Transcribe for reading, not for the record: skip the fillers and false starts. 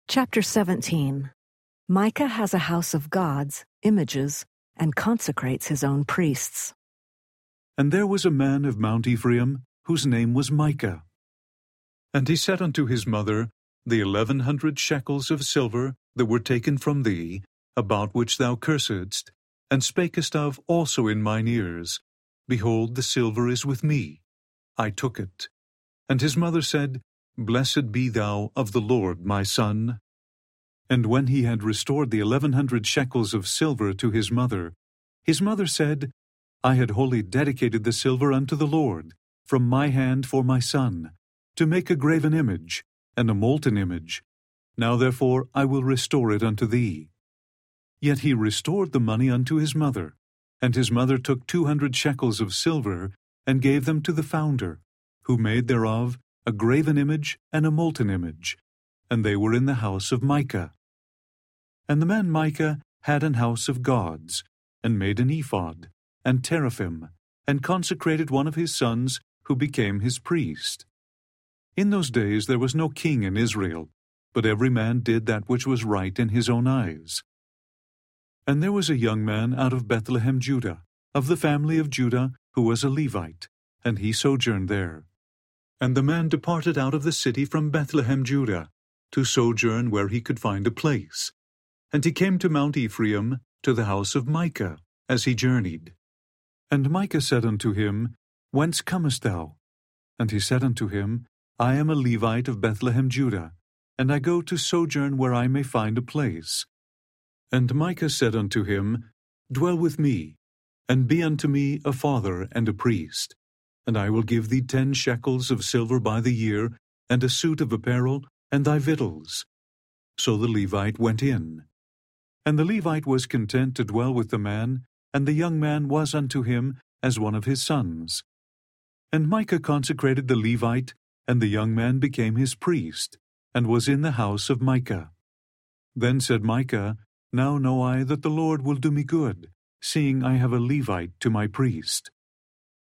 Chapter 17. Micah has a house of gods, images, and consecrates his own priests. And there was a man of Mount Ephraim, whose name was Micah. And he said unto his mother, The 1100 shekels of silver that were taken from thee, about which thou cursedst, and spakest of also in mine ears, behold, the silver is with me. I took it. And his mother said, Blessed be thou of the Lord, my son. And when he had restored the 1100 shekels of silver to his mother said, I had wholly dedicated the silver unto the Lord, from my hand for my son, to make a graven image, and a molten image. Now therefore I will restore it unto thee. Yet he restored the money unto his mother, and his mother took 200 shekels of silver, and gave them to the founder, who made thereof a graven image and a molten image, and they were in the house of Micah. And the man Micah had an house of gods, and made an ephod, and teraphim, and consecrated one of his sons, who became his priest. In those days there was no king in Israel, but every man did that which was right in his own eyes. And there was a young man out of Bethlehem, Judah, of the family of Judah, who was a Levite, and he sojourned there. And the man departed out of the city from Bethlehem, Judah, to sojourn where he could find a place. And he came to Mount Ephraim, to the house of Micah, as he journeyed. And Micah said unto him, Whence comest thou? And he said unto him, I am a Levite of Bethlehem, Judah, and I go to sojourn where I may find a place. And Micah said unto him, Dwell with me, and be unto me a father and a priest. And I will give thee 10 shekels of silver by the year, and a suit of apparel, and thy victuals. So the Levite went in. And the Levite was content to dwell with the man, and the young man was unto him as one of his sons. And Micah consecrated the Levite, and the young man became his priest, and was in the house of Micah. Then said Micah, Now know I that the Lord will do me good, seeing I have a Levite to my priest.